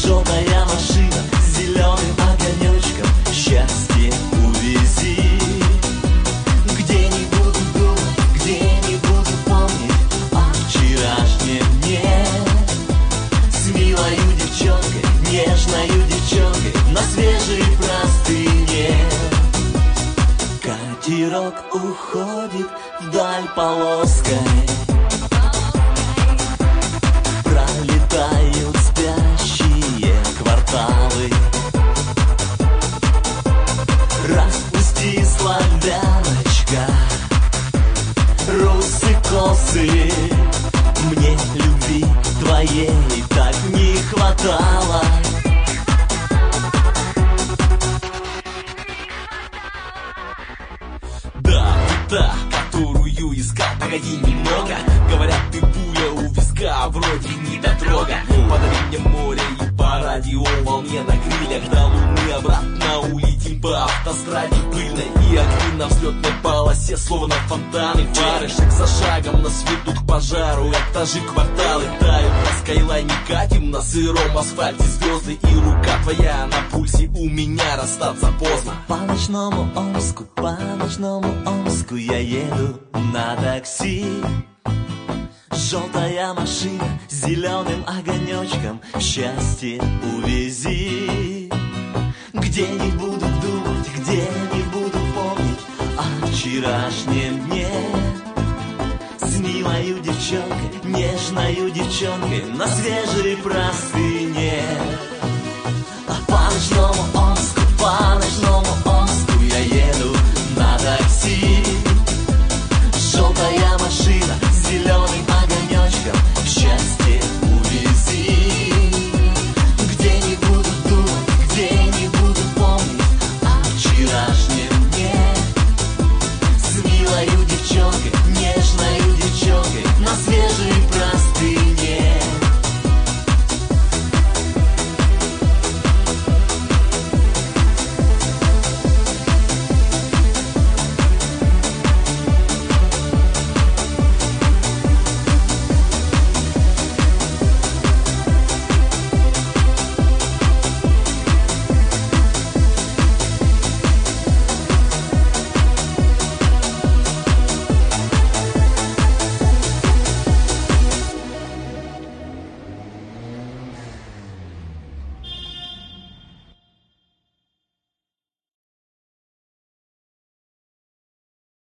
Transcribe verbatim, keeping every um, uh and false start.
Желтая машина с зеленым огонечком, счастье увези. Где не буду думать, где не буду помнить о вчерашнем дне. С милою девчонкой, нежною девчонкой на свежей простыне. Катерок уходит вдаль полоской, пролетают спящие кварталы. Распусти, славяночка, русы косы, мне любви твоей так не хватало. Да, ты та, которую искал, погоди немного. Говорят, ты пуля у виска, вроде не дотрога. Подари мне море и по радио волне на крыльях до луны. Обратно улетим по автостраде пыльной, и огни на взлетной полосе словно фонтаны. Фары шаг за шагом нас ведут к пожару. Этажи, кварталы тают на скайлайне, катим на сыром асфальте звезды. И рука твоя на пульсе, у меня расстаться поздно. По ночному Омску, по ночному Омску я еду на такси. Желтая машина с зеленым огонечком, счастье увези. Где не буду думать, где не буду помнить о вчерашнем дне. С милою девчонкой, нежною девчонкой на свежей простыне. А по ночному